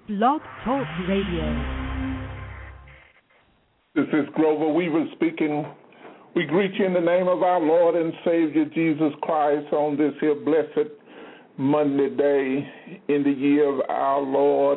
Blog Talk Radio. This is Grover Weaver speaking. We greet you in the name of our Lord and Savior Jesus Christ on this here blessed Monday day in the year of our Lord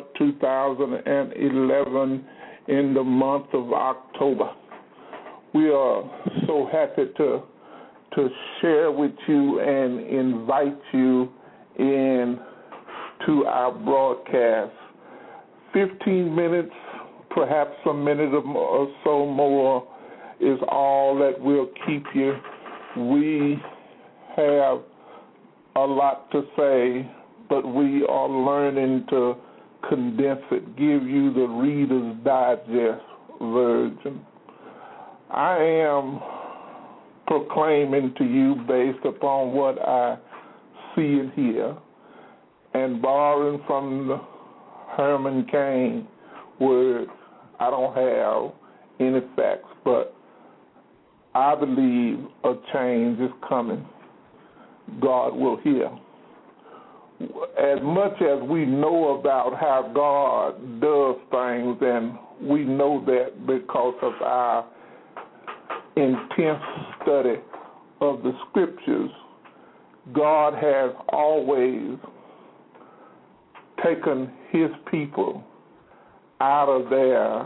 2011 in the month of October. We are so happy to share with you and invite you in to our broadcast. 15 minutes, perhaps a minute or so more is all that will keep you. We have a lot to say, but we are learning to condense it, give you the Reader's Digest version. I am proclaiming to you based upon what I see and hear, and borrowing from the Herman Cain word. I don't have any facts, but I believe a change is coming. God will hear. As much as we know about how God does things, and we know that because of our intense study of the Scriptures, God has always taken his people out of their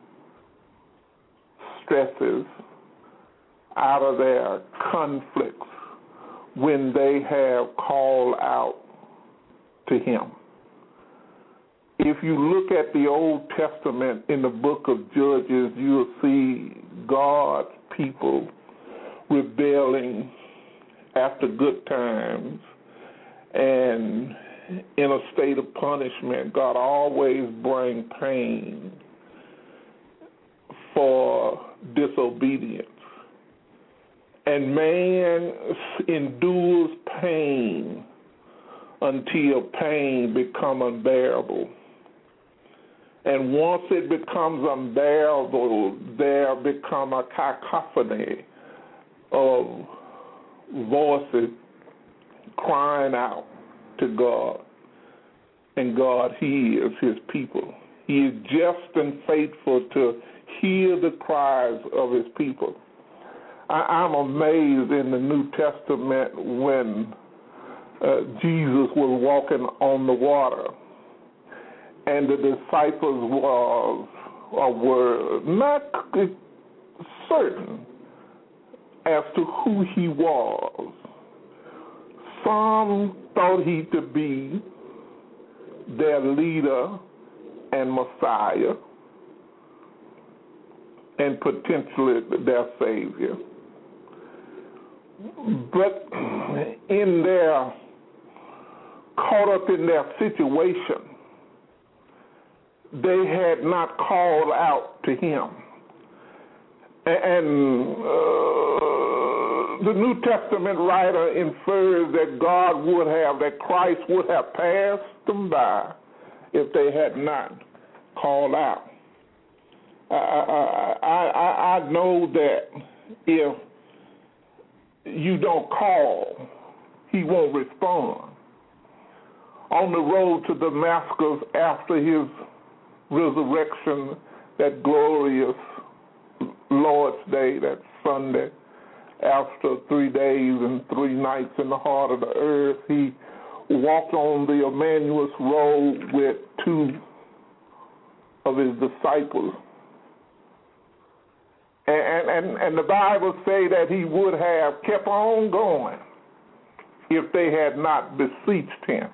stresses, out of their conflicts, when they have called out to him. If you look at the Old Testament in the book of Judges, you'll see God's people rebelling after good times and in a state of punishment. God always brings pain for disobedience. And man endures pain until pain becomes unbearable. And once it becomes unbearable, there become a cacophony of voices crying out to God. And God hears his people. He is just and faithful to hear the cries of his people. I'm amazed in the New Testament when Jesus was walking on the water, and the disciples were not certain as to who he was. Some thought he to be their leader and Messiah, and potentially their Savior. But in their, caught up in their situation, they had not called out to him. And the New Testament writer infers that that Christ would have passed them by if they had not called out. I know that if you don't call, he won't respond. On the road to Damascus after his resurrection, that glorious Lord's Day, that Sunday, after 3 days and 3 nights in the heart of the earth, he walked on the Emmaus Road with 2 of his disciples. And the Bible say that he would have kept on going if they had not beseeched him.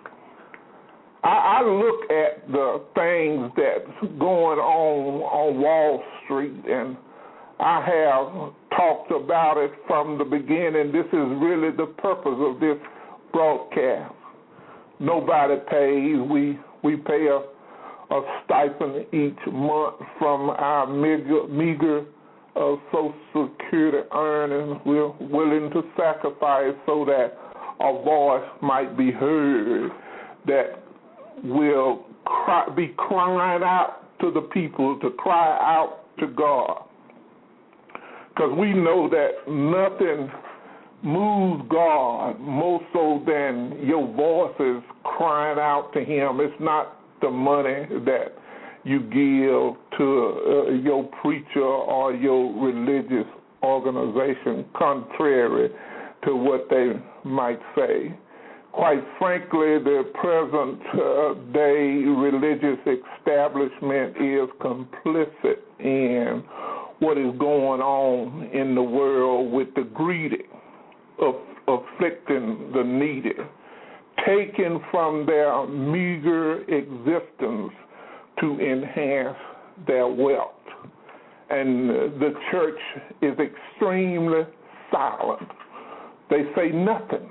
I look at the things that's going on Wall Street, and I have talked about it from the beginning. This is really the purpose of this broadcast. Nobody pays. We pay a stipend each month from our meager Social Security earnings. We're willing to sacrifice so that a voice might be heard that will be crying out to the people, to cry out to God. Because we know that nothing moves God more so than your voices crying out to him. It's not the money that you give to your preacher or your religious organization, contrary to what they might say. Quite frankly, the present day religious establishment is complicit in what is going on in the world with the greedy, afflicting the needy, taken from their meager existence to enhance their wealth. And the church is extremely silent. They say nothing.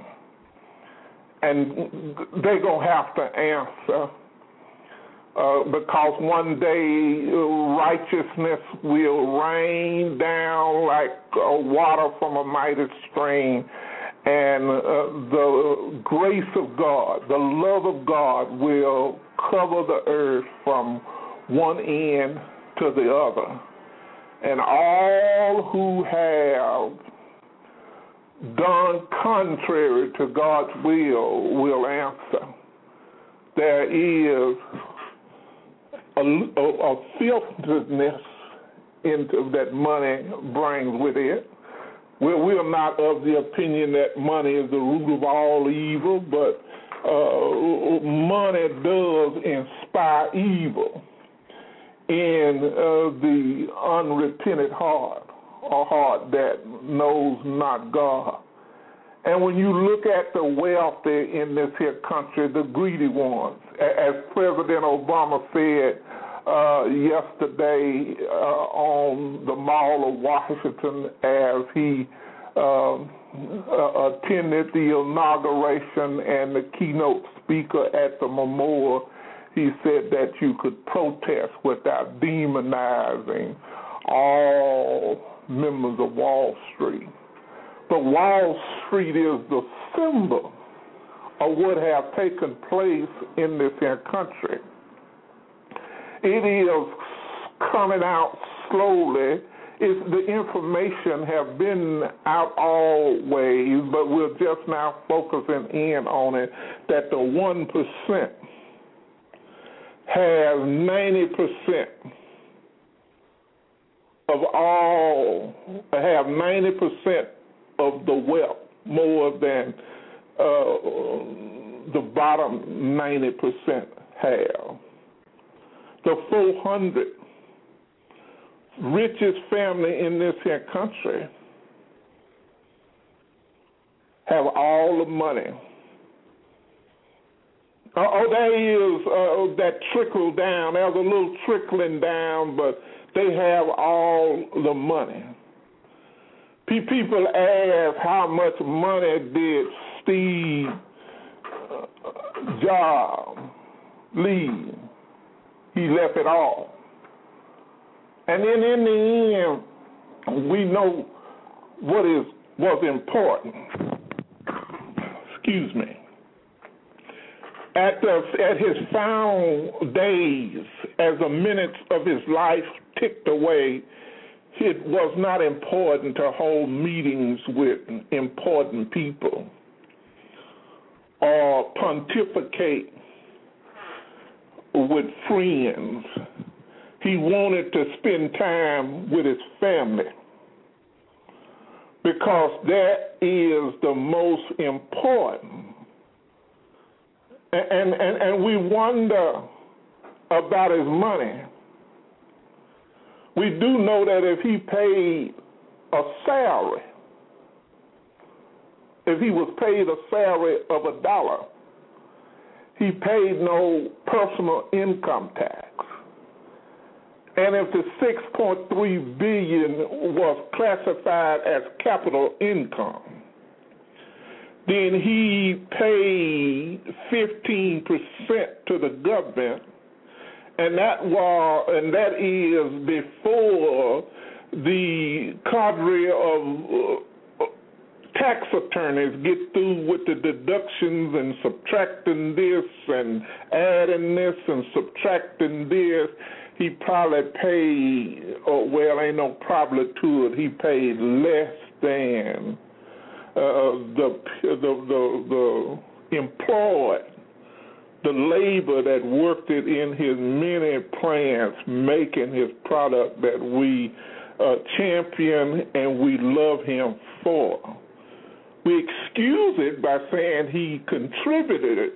And they're going to have to answer because one day righteousness will rain down like water from a mighty stream, and the grace of God, the love of God will cover the earth from one end to the other. And all who have done contrary to God's will answer. There is a filthiness into that money brings with it. We are not of the opinion that money is the root of all evil, but money does inspire evil in the unrepentant heart, a heart that knows not God. And when you look at the wealthy in this here country, the greedy ones, as President Obama said yesterday on the Mall of Washington as he attended the inauguration and the keynote speaker at the memorial, he said that you could protest without demonizing all members of Wall Street. But Wall Street is the symbol of what has taken place in this here country. It is coming out slowly. The information have been out always, but we're just now focusing in on it, that the 1% has 90% of all, have 90% of the wealth, more than the bottom 90% have. The 400 richest family in this here country have all the money. There is that trickle down. There's a little trickling down, but they have all the money. People ask how much money did Steve Jobs leave. He left it all. And then in the end, we know what was important. Excuse me. At his final days, as the minutes of his life ticked away, it was not important to hold meetings with important people or pontificate with friends. He wanted to spend time with his family because that is the most important. And we wonder about his money. We do know that if he paid a salary, if he was paid a salary of $1, he paid no personal income tax. And if the $6.3 billion was classified as capital income, then he paid 15% to the government, and that is before the cadre of tax attorneys get through with the deductions and subtracting this and adding this and subtracting this. He probably paid, ain't no probably to it, he paid less than the employed the labor that worked it in his many plants, making his product that we champion and we love him for. We excuse it by saying he contributed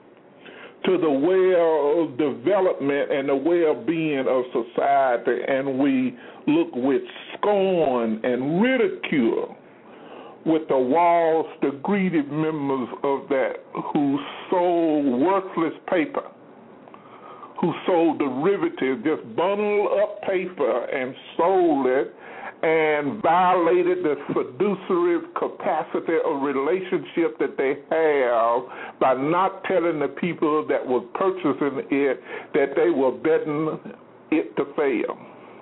to the well-development and the well-being of society, and we look with scorn and ridicule with the walls, the greedy members of that who sold worthless paper, who sold derivatives, just bundled up paper and sold it and violated the fiduciary capacity of relationship that they have by not telling the people that were purchasing it that they were betting it to fail.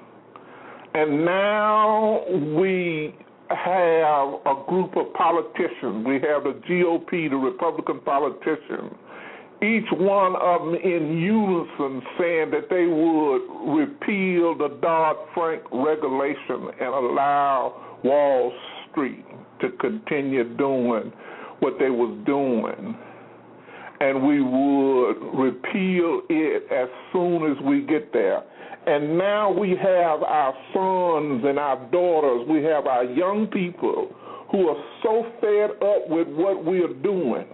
And now we have a group of politicians. We have the GOP, the Republican politicians, each one of them in unison saying that they would repeal the Dodd-Frank regulation and allow Wall Street to continue doing what they was doing. And we would repeal it as soon as we get there. And now we have our sons and our daughters, we have our young people who are so fed up with what we are doing.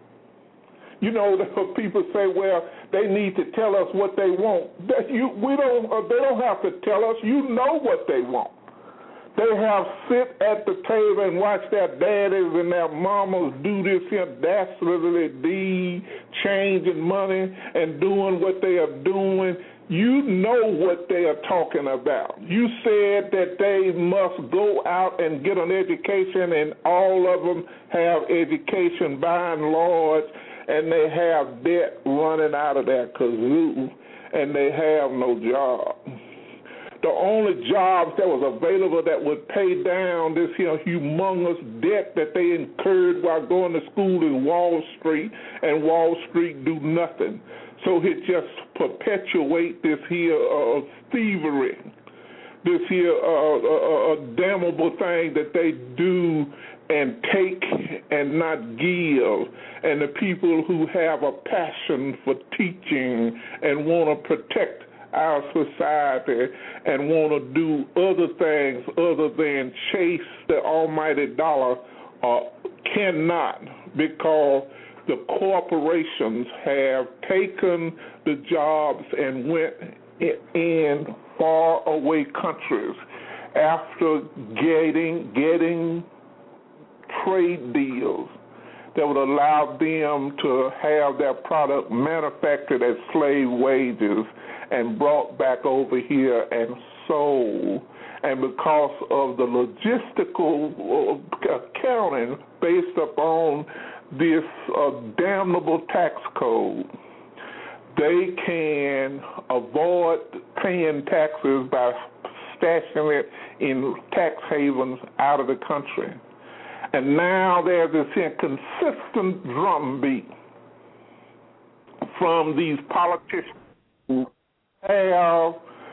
You know, people say, well, they need to tell us what they want. They don't have to tell us. You know what they want. They have sit at the table and watch their daddies and their mamas do this here dastardly deed, changing money and doing what they are doing. You know what they are talking about. You said that they must go out and get an education, and all of them have education by and large, and they have debt running out of their kazoo, and they have no job. The only jobs that was available that would pay down this here humongous debt that they incurred while going to school is Wall Street, and Wall Street do nothing. So it just perpetuate this here thievery, this here damnable thing that they do and take and not give. And the people who have a passion for teaching and want to protect our society and want to do other things other than chase the almighty dollar cannot, because the corporations have taken the jobs and went in faraway countries after getting trade deals that would allow them to have their product manufactured at slave wages and brought back over here and sold. And because of the logistical accounting based upon this damnable tax code, they can avoid paying taxes by stashing it in tax havens out of the country. And now there's this inconsistent drumbeat from these politicians who have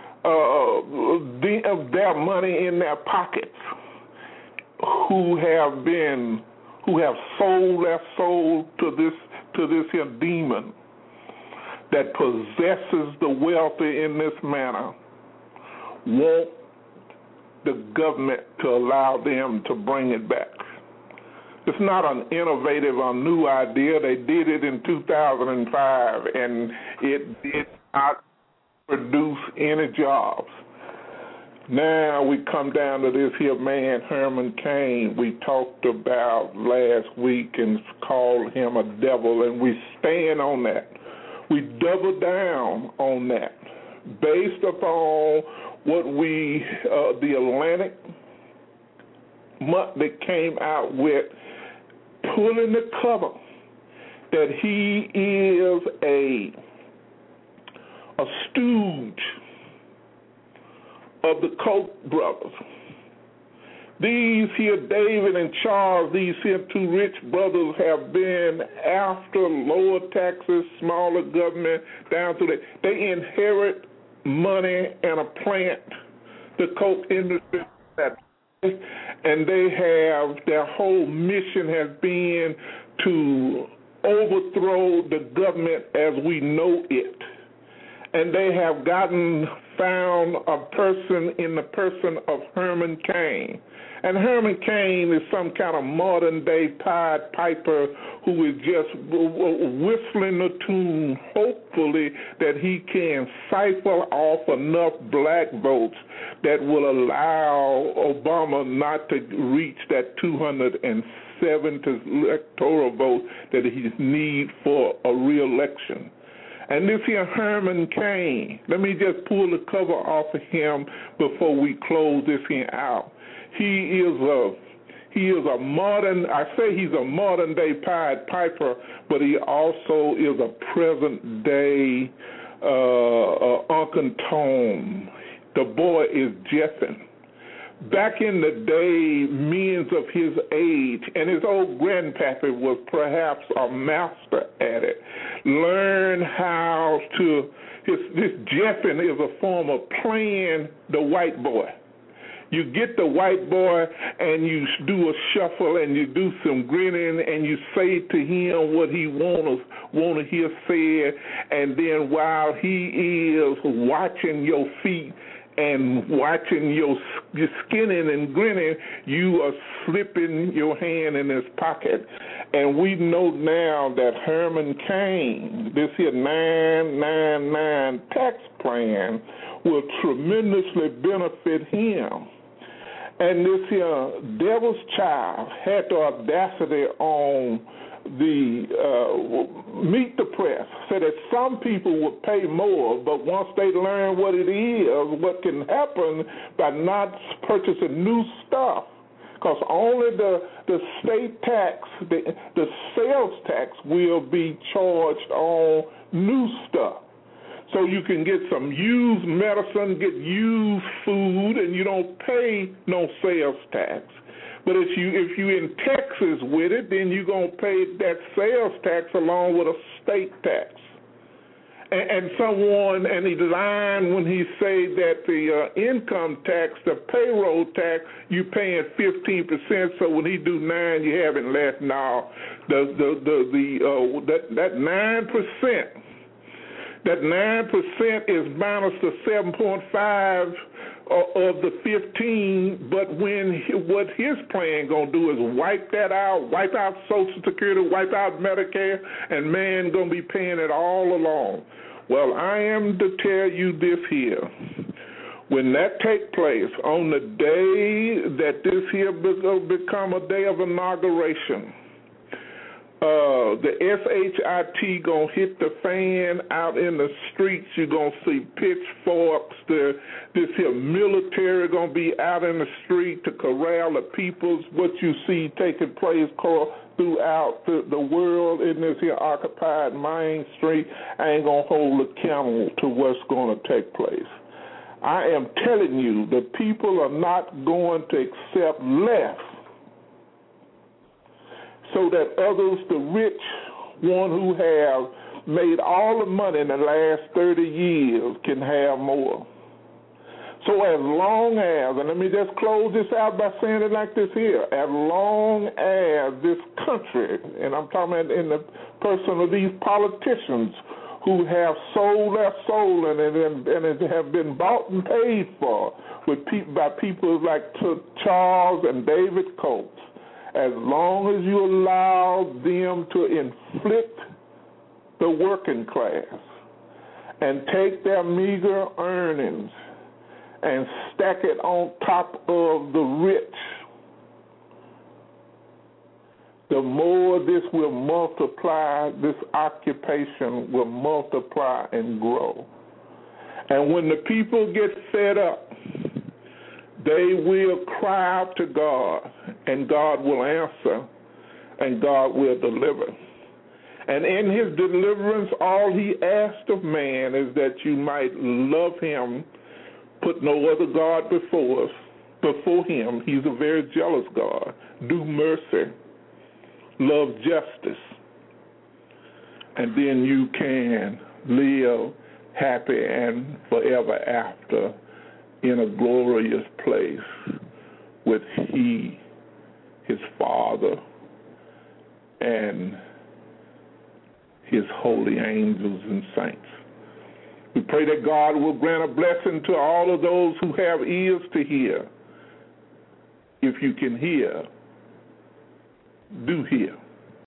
their money in their pockets, who have sold their soul to this here demon that possesses the wealthy in this manner, want the government to allow them to bring it back. It's not an innovative or new idea. They did it in 2005, and it did not produce any jobs. Now we come down to this here man, Herman Cain, we talked about last week and called him a devil, and we stand on that. We double down on that based upon what the Atlantic monthly came out with, pulling the cover that he is a stooge of the Koch brothers. These here, David and Charles, these here two rich brothers have been after lower taxes, smaller government, down to that. They inherit money and a plant, the Koch industry, and they have, their whole mission has been to overthrow the government as we know it. And they have found a person in the person of Herman Cain. And Herman Cain is some kind of modern-day Pied Piper who is just whistling a tune, hopefully that he can siphon off enough black votes that will allow Obama not to reach that 270 electoral vote that he needs for a re-election. And this here Herman Cain, let me just pull the cover off of him before we close this here out. He is a modern, I say he's a modern day Pied Piper, but he also is a present day Uncle Tom. The boy is Jeffin. Back in the day, men of his age, and his old grandpappy was perhaps a master at it, learn how to, this Jeffin is a form of playing the white boy. You get the white boy and you do a shuffle and you do some grinning and you say to him what he want to hear said, and then while he is watching your feet and watching your skinning and grinning, you are slipping your hand in his pocket. And we know now that Herman Cain, this here 999 tax plan, will tremendously benefit him. And this here devil's child had the audacity on the Meet the Press, said that some people would pay more, but once they learn what it is, what can happen by not purchasing new stuff, because only the state tax, the sales tax will be charged on new stuff. So you can get some used medicine, get used food, and you don't pay no sales tax. But if you in Texas with it, then you're going to pay that sales tax along with a state tax. And someone, and he lied when he say that the income tax, the payroll tax, you paying 15%. So when he do 9, you having less. Now, that 9%. That 9% is minus the 7.5 of the 15, but what his plan going to do is wipe that out, wipe out Social Security, wipe out Medicare, and man going to be paying it all along. Well, I am to tell you this here. When that take place, on the day that this here will become a day of inauguration, the SHIT going to hit the fan out in the streets. You're going to see pitchforks. This here military going to be out in the street to corral the peoples. What you see taking place throughout the world in this here occupied Main Street ain't going to hold a candle to what's going to take place. I am telling you, the people are not going to accept less, so that others, the rich one who have made all the money in the last 30 years, can have more. So as long as, and let me just close this out by saying it like this here, as long as this country, and I'm talking about in the person of these politicians who have sold their soul and have been bought and paid for by people like Charles and David Coates, as long as you allow them to inflict the working class and take their meager earnings and stack it on top of the rich, the more this will multiply, this occupation will multiply and grow. And when the people get fed up, they will cry out to God, and God will answer, and God will deliver. And in his deliverance, all he asked of man is that you might love him, put no other God before him. He's a very jealous God. Do mercy, love justice, and then you can live happy and forever after in a glorious place with he, his Father, and his holy angels and saints. We pray that God will grant a blessing to all of those who have ears to hear. If you can hear, do hear.